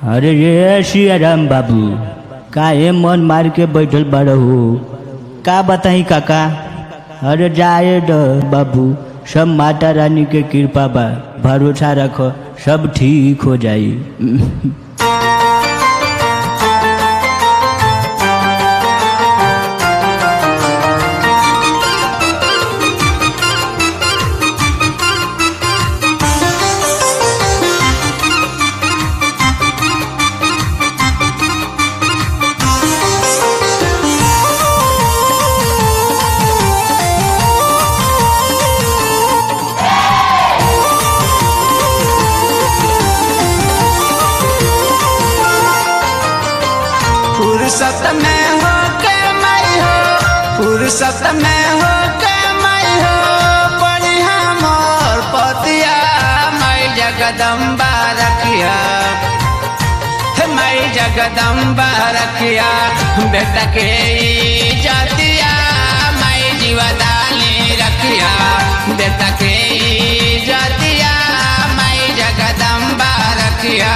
अरे रे सियाराम बाबू काहे मन मार के बैठल बड़ हो का बताई काका। अरे जाए ड बाबू सब माता रानी के कृपा बा, भरोसा रखो सब ठीक हो जाई। फुर्सत में हो के मैं हो, फुर्सत में हो के मैं हो, बढ़िया मोर पतिया मैं जगदम्बा रखिया, मैं जगदम्बा रखिया, बेटा के जातिया मैं जीवदानी रखिया, बेटा के जातिया मैं जगदम्बा रखिया।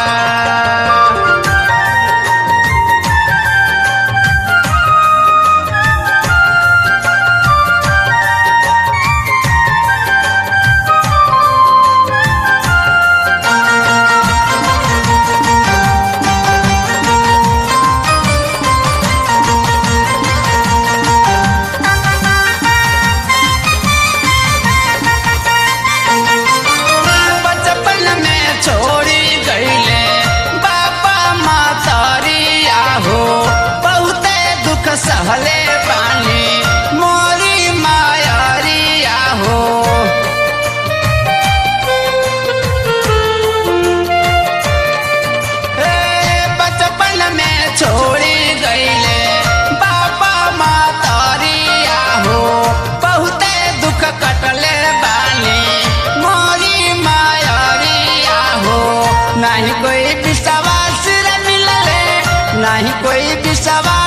सहले पानी मोरी मायारिया हो, बचपन में छोड़ी गईले बाबा मातारिया हो, बहुते दुख कटले बानी मोरी मायारिया हो। नहीं कोई विश्वास मिलले, नहीं कोई विश्वास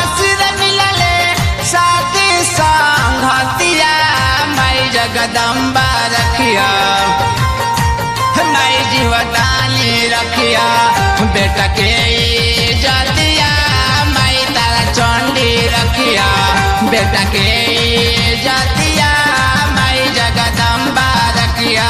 संघतिया मैं जगदम्बा रखिया, मैं जीवदानी रखिया, बेटा के जातिया मैं तारा चंडी रखिया, बेटा के जातिया मैं जगदम्बा रखिया।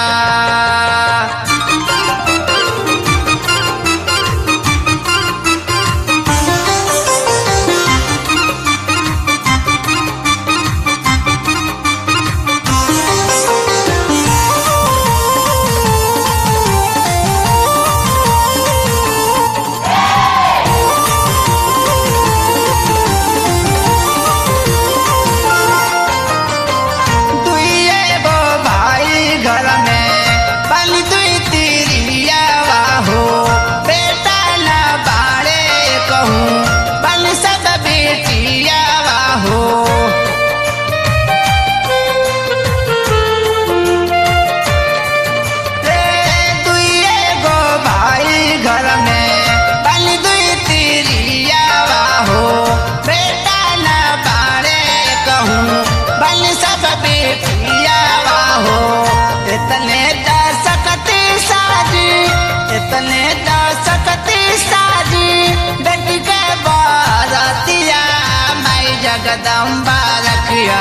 जगदम्बा रखिया,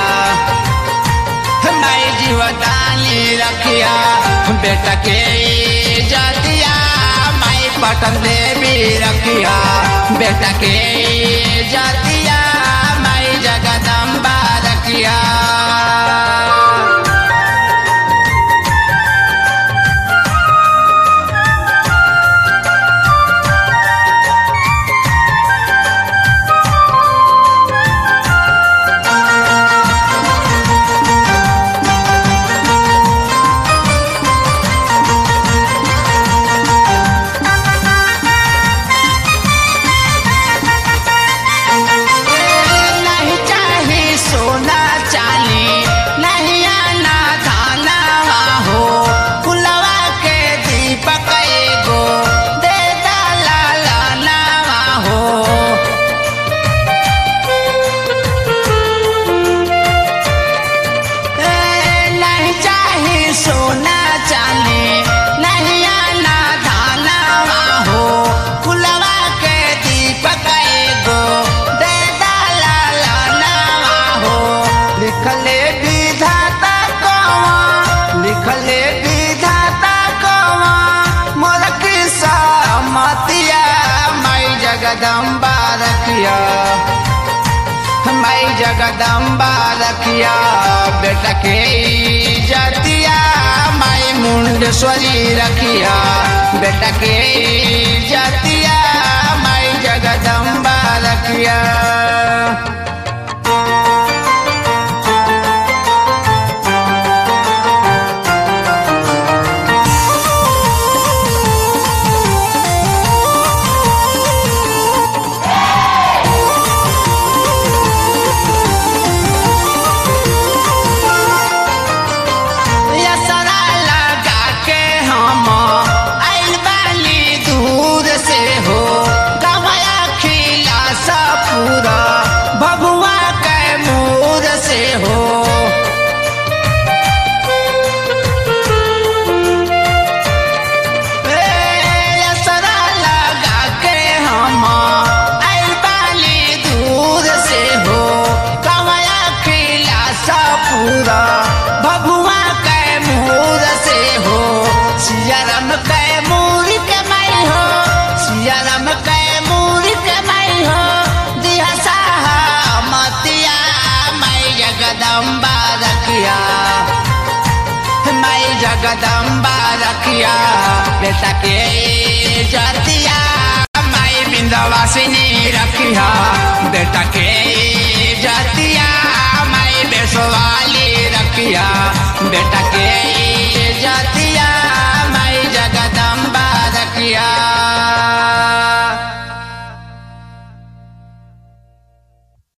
मैं जीवदानी रखिया, बेटा के जातिया मैं पटन देवी रखिया, बेटा के जातिया मैं जगदम्बा रखिया। नहीं चाहिए सोना चांदी जगदम्बा रखिया, माई जगदम्बा रखिया, बेटा के इज्जतिया माई मुंडेश्वरी रखिया, बेटा के इज्जतिया माई जगदम्बा रखिया। भगुआ कैमूर से हो, सियाराम कैमूर के माई हो, सियाराम कैमूर के माई हो, दिया मतिया माई जगदम्बा रखिया, माई जगदम्बा रखिया, बेटा के इज्जतिया माई विंध्यवासिनी रखिया, बेटा के इज्जतिया माई बेसवाली रखिया, बेटा के